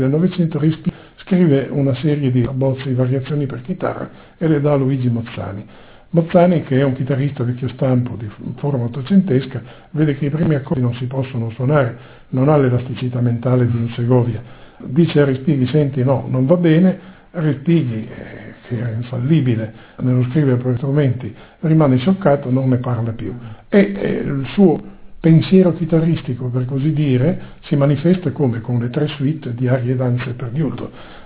Nel Novecento scrive una serie di abbozzi di variazioni per chitarra e le dà a Luigi Mozzani. Mozzani, che è un chitarrista vecchio stampo di forma ottocentesca, vede che i primi accordi non si possono suonare, non ha l'elasticità mentale di un Segovia. Dice a Respighi: senti, no, non va bene. Respighi, che era infallibile nello scrivere per strumenti, rimane scioccato, non ne parla più. E il suo pensiero chitarristico, per così dire, si manifesta come con le 3 suite di arie e danze per liuto.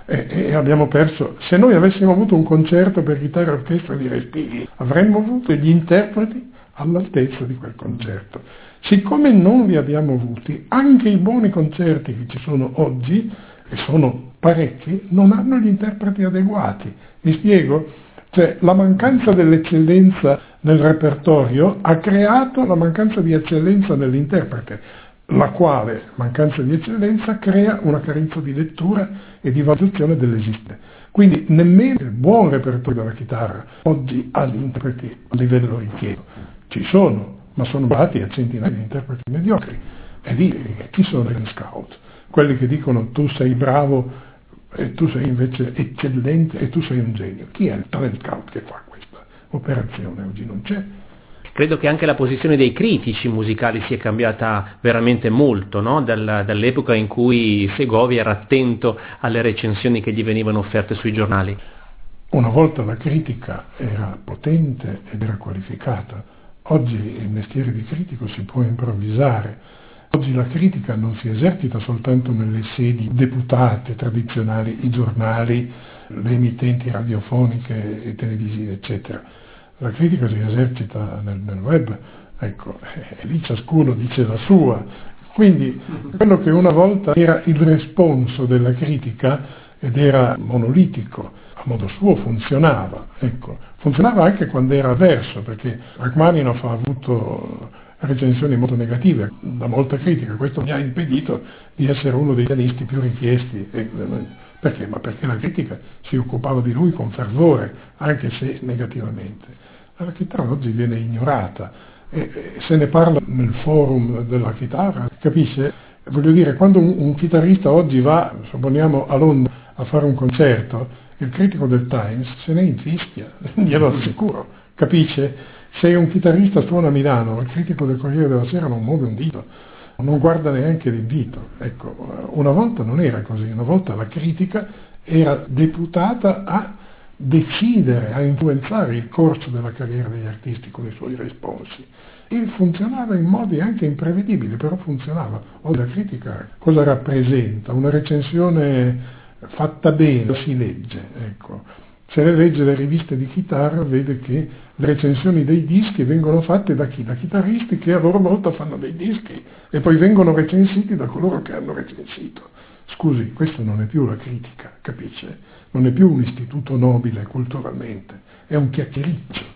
E abbiamo perso. Se noi avessimo avuto un concerto per chitarra e orchestra di Respighi, avremmo avuto gli interpreti all'altezza di quel concerto. Siccome non li abbiamo avuti, anche i buoni concerti che ci sono oggi, e sono parecchi, non hanno gli interpreti adeguati. Mi spiego? Cioè, la mancanza dell'eccellenza nel repertorio ha creato la mancanza di eccellenza nell'interprete, la quale mancanza di eccellenza crea una carenza di lettura e di valutazione dell'esistente. Quindi nemmeno il buon repertorio della chitarra oggi ha gli interpreti a livello richiesto. Ci sono, ma sono dati a centinaia di interpreti mediocri. E lì chi sono gli scout? Quelli che dicono tu sei bravo e tu sei invece eccellente e tu sei un genio. Chi è il talent scout che fa questa operazione? Oggi non c'è. Credo che anche la posizione dei critici musicali sia cambiata veramente molto, no? Dall'epoca in cui Segovia era attento alle recensioni che gli venivano offerte sui giornali. Una volta la critica era potente ed era qualificata. Oggi il mestiere di critico si può improvvisare. Oggi la critica non si esercita soltanto nelle sedi deputate tradizionali, i giornali, le emittenti radiofoniche e televisive, eccetera. La critica si esercita nel web, ecco, e lì ciascuno dice la sua. Quindi quello che una volta era il responso della critica ed era monolitico, a modo suo funzionava, ecco. Funzionava anche quando era avverso, perché Rachmaninoff ha avuto recensioni molto negative, da molta critica. Questo mi ha impedito di essere uno dei pianisti più richiesti. Perché? Ma perché la critica si occupava di lui con fervore, anche se negativamente. La chitarra oggi viene ignorata e se ne parla nel forum della chitarra, capisce? Voglio dire, quando un chitarrista oggi va, supponiamo, a Londra a fare un concerto, il critico del Times se ne infischia, glielo assicuro, capisce? Se un chitarrista suona a Milano, il critico del Corriere della Sera non muove un dito, non guarda neanche l'invito. Ecco, una volta non era così, una volta la critica era deputata a decidere, a influenzare il corso della carriera degli artisti con i suoi responsi. E funzionava in modi anche imprevedibili, però funzionava. Oggi la critica cosa rappresenta? Una recensione fatta bene, si legge, ecco. Se lei legge le riviste di chitarra vede che le recensioni dei dischi vengono fatte da chi? Da chitarristi che a loro volta fanno dei dischi e poi vengono recensiti da coloro che hanno recensito. Scusi, questa non è più la critica, capisce? Non è più un istituto nobile culturalmente, è un chiacchiericcio.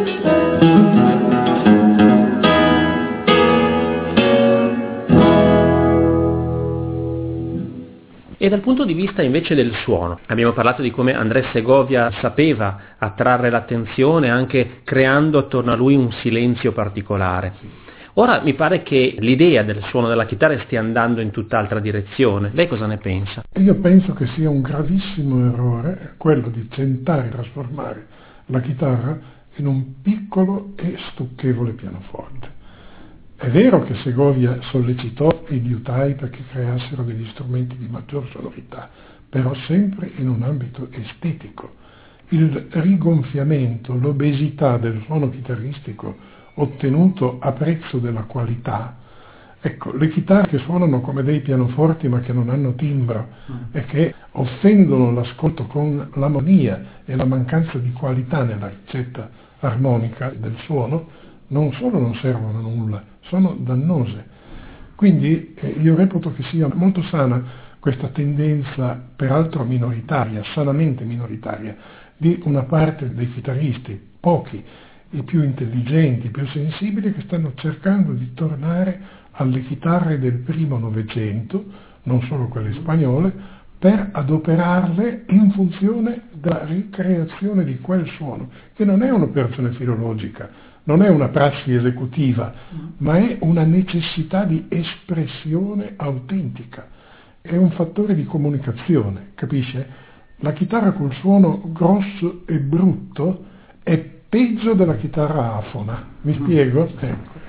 E dal punto di vista invece del suono, abbiamo parlato di come Andrés Segovia sapeva attrarre l'attenzione anche creando attorno a lui un silenzio particolare. Ora mi pare che l'idea del suono della chitarra stia andando in tutt'altra direzione. Lei cosa ne pensa? Io penso che sia un gravissimo errore quello di tentare di trasformare la chitarra in un piccolo e stucchevole pianoforte. È vero che Segovia sollecitò i liutai perché creassero degli strumenti di maggior sonorità, però sempre in un ambito estetico. Il rigonfiamento, l'obesità del suono chitarristico ottenuto a prezzo della qualità, ecco, le chitarre che suonano come dei pianoforti ma che non hanno timbro e che offendono l'ascolto con l'amonia e la mancanza di qualità nella ricetta armonica del suono, non solo non servono a nulla, sono dannose. Quindi io reputo che sia molto sana questa tendenza, peraltro minoritaria, sanamente minoritaria, di una parte dei chitarristi, pochi, i più intelligenti, i più sensibili, che stanno cercando di tornare alle chitarre del primo Novecento, non solo quelle spagnole, per adoperarle in funzione della ricreazione di quel suono, che non è un'operazione filologica, non è una prassi esecutiva, ma è una necessità di espressione autentica, è un fattore di comunicazione, capisce? La chitarra col suono grosso e brutto è peggio della chitarra afona, mi spiego? Ecco.